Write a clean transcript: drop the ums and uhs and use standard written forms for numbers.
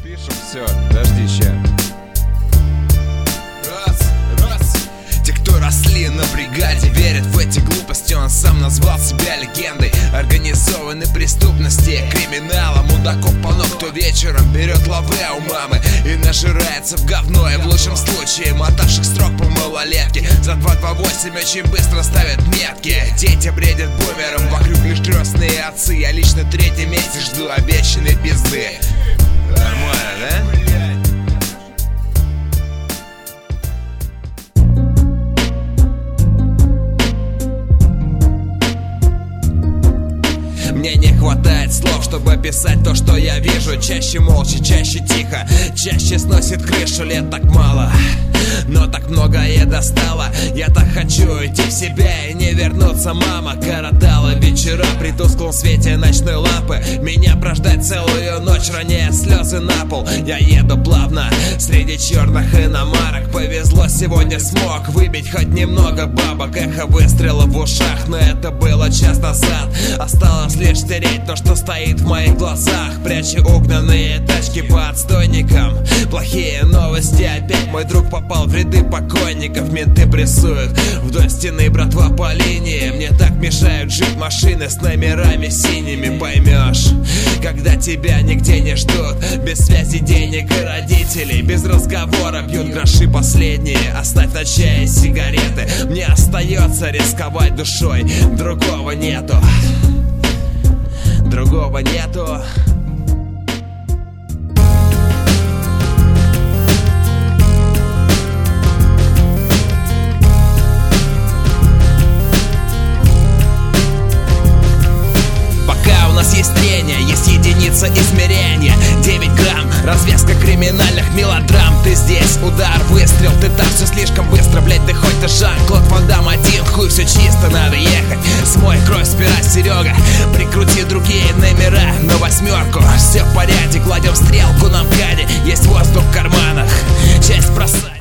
Пишем, все, подожди, ща. Раз. Те, кто росли на бригаде, верят в эти глупости. Он сам назвал себя легендой организованной преступности, криминала. Мудаков полно, кто вечером берет лавы у мамы и нажирается в говно. И в лучшем случае мотавших строк по малолетке за 228 очень быстро ставят метки. Дети бредят бумером, вокруг лишь крестные отцы. Я лично третий месяц жду обещанной пизды. Нормально, да? Мне не хватает слов, чтобы описать то, что я вижу. Чаще молча, чаще тихо, чаще сносит крышу. Лет так мало, но так много я достала. Я так хочу идти в себя и не вернуться. Мама коротала вечера при тусклом свете ночной лампы. Меня прождать целую ночь, роняя слезы на пол. Я еду плавно среди черных иномарок. Повезло, сегодня смог выбить хоть немного бабок. Эхо выстрела в ушах, но это было час назад. Осталось лишь стереть то, что стоит в моих глазах. Прячу угнанные тачки по отстойникам. Плохие новости, опять мой друг попал в ряды покойников. Менты прессуют вдоль стены, братва по линии. Мне так мешают жить машины с номерами синими. Поймешь, когда тебя нигде не ждут, без связи, денег и родителей, без разговора бьют гроши последние. Оставь на чай и сигареты. Мне остается рисковать душой. Другого нету. Другого нету. Пока у нас есть трение, есть единица измерения. 9 грамм, развязка криминальных мелодрам. Ты здесь, удар, выстрел, ты там, все слишком быстро. Блять, да хоть ты Жан-Клод Ван Дамм один. Хуй, все чисто, надо ехать. Смой кровь с пера, Серега. Прикрути другие номера на восьмерку. Все в порядке, кладем стрелку на МКАДе. Есть воздух в карманах. Часть бросает.